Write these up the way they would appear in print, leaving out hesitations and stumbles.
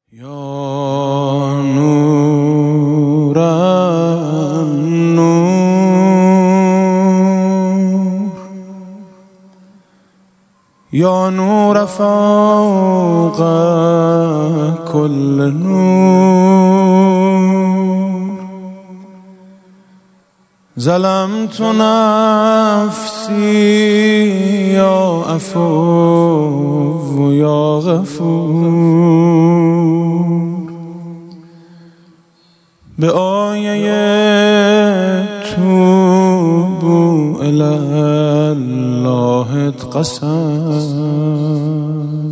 یا نور النور یا نور فوق كل نور ظلمت نفسی یا عفو یا غفور به آیه توبوا الی الله قسم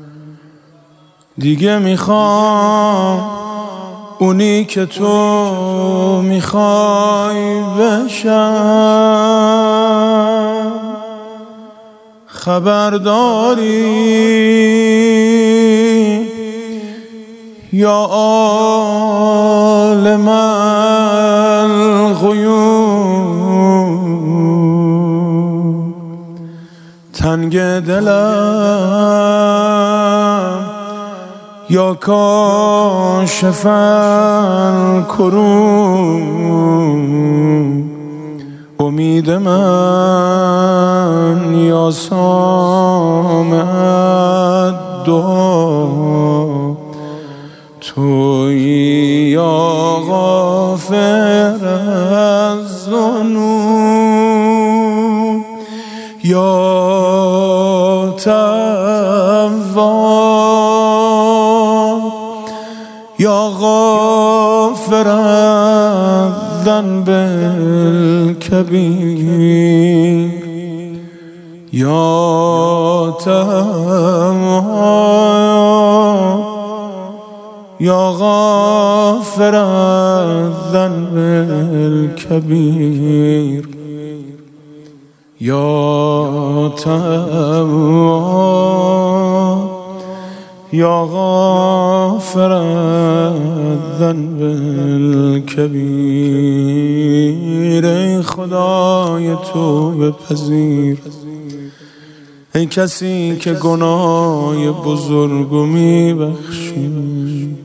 دیگه میخوام اونی که تو میخوای بشم خبرداری یا عالم الغیوب تنگ دلم یا کاشف الکروب امید من یا سامع الدعا تویی یا غافر الذنوب یا تواب یا غافر الذنب الكبیر یا تواب یا غافر الذنب الكبیر یا تواب یا غافر الذنب الكبیر ای خدای توبه پذیر ای کسی که گناه بزرگو میبخشی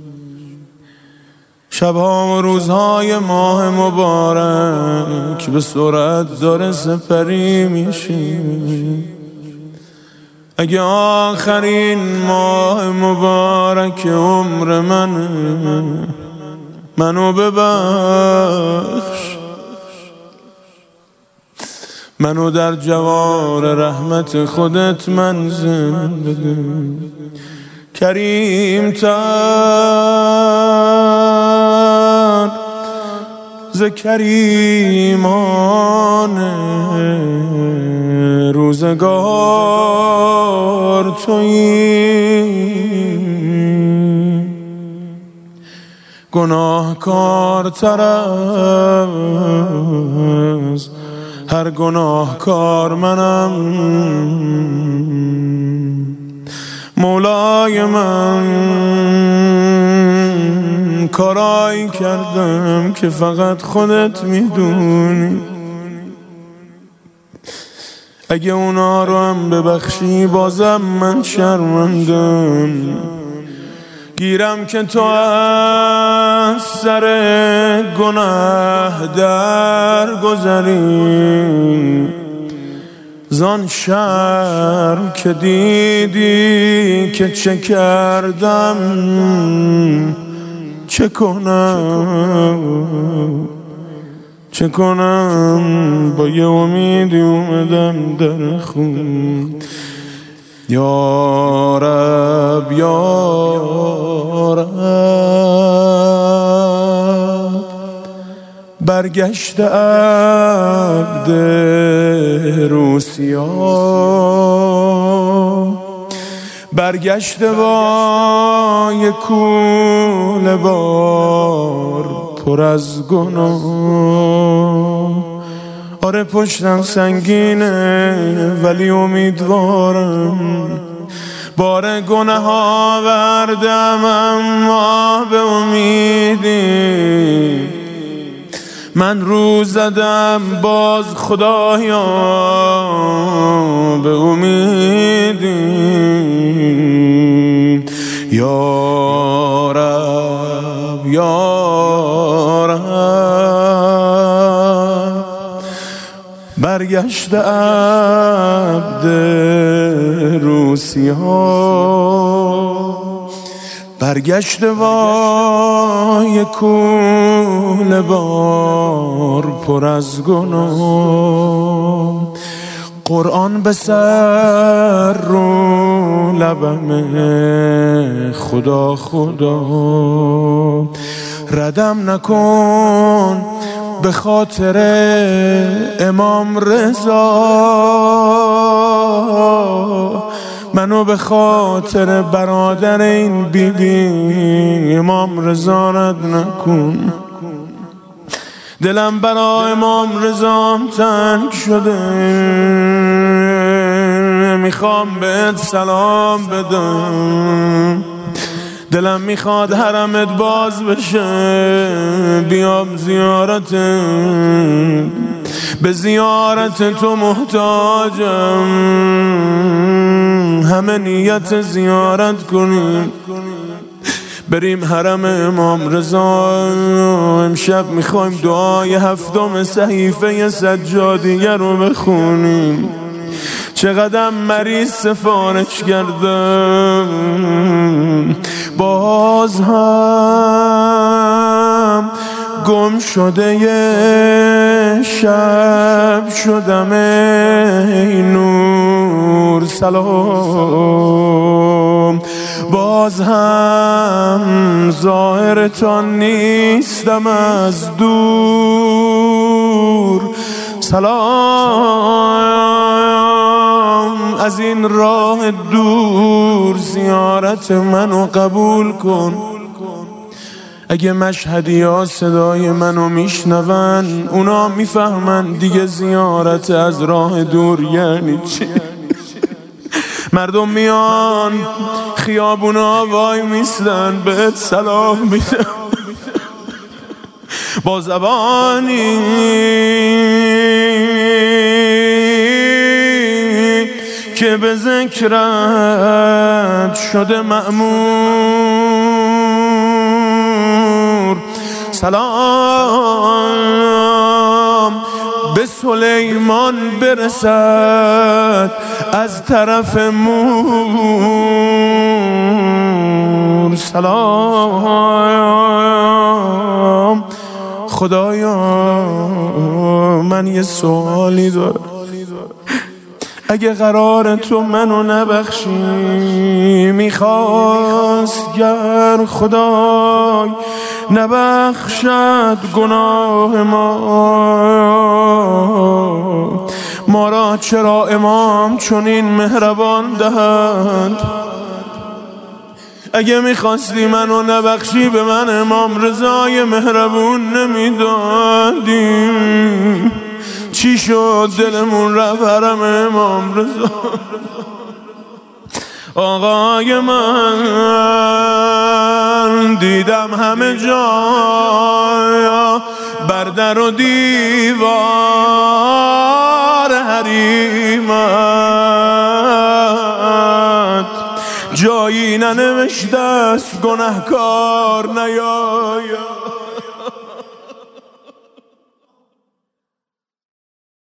شبها و روزهای ماه مبارک به سرعت داره سپری میشی اگه آخرین ماه مبارک عمر منو ببخش منو در جوار رحمت خودت منزل بده کریم تر ز کریمان روزگار تویی گناهکارتر از هر گناهکار منم مولای من کارایی کردم که فقط خودت میدونی اگه اونا رو هم ببخشی بازم من شرمندم گیرم که تو از سر گناه در گذری زان شرم که دیدی که چه کردم چه کنم با یه امیدی اومدم در خون یا رب یا رب برگشت عبد روسیا برگشت با یک کوله بار پر از گناه آره پشتم سنگینه ولی امیدوارم بار گناه آوردم اما به امیدی من رو زدم باز خدایا به امیدی یا یارم. برگشت عبد روسی‌ها، برگشت وای کوله بار پر از گناه. قرآن به سر رو لبم خدا خدا. ردم نکن به خاطر امام رضا، منو به خاطر برادر این بیبی امام رضا رد نکن. دلم برای امام رضام تنگ شده، میخوام بهت سلام بدم. دلم میخواد حرمت باز بشه، بیام زیارت، به زیارت تو محتاجم. همه نیت زیارت کنیم، بریم حرم امام رضا. امشب میخوایم دعای 7 صحیفه سجادیه رو بخونیم. چقدر مریض سفارش کردم، باز هم گم شده یه شب شدم. ای نور سلام، باز هم ظاهرتان نیستم از دور. سلام، از این راه دور زیارت منو قبول کن. اگه مشهدی ها صدای منو میشنون، اونا میفهمن دیگه زیارت از راه دور یعنی چی. مردم میان خیابونا وای میستن، بهت سلام میدن با زبانی که به ذکرت شده مأمور. سلام به سلیمان برسد از طرف مور. سلام خدایا، من یه سوالی دارم. اگه قرار تو منو نبخشی، میخواست گر خدای نبخشد گناه ما را چرا امام چنین مهربان دهد؟ اگه میخواستی منو نبخشی، به من امام رضای مهربون نمیدادی. چی شد دلمون رفت حرم امام رضا؟ آقای من دیدم همه جا بر در و دیوار حریمت، جایی ننوشته است گنهکار نیاید.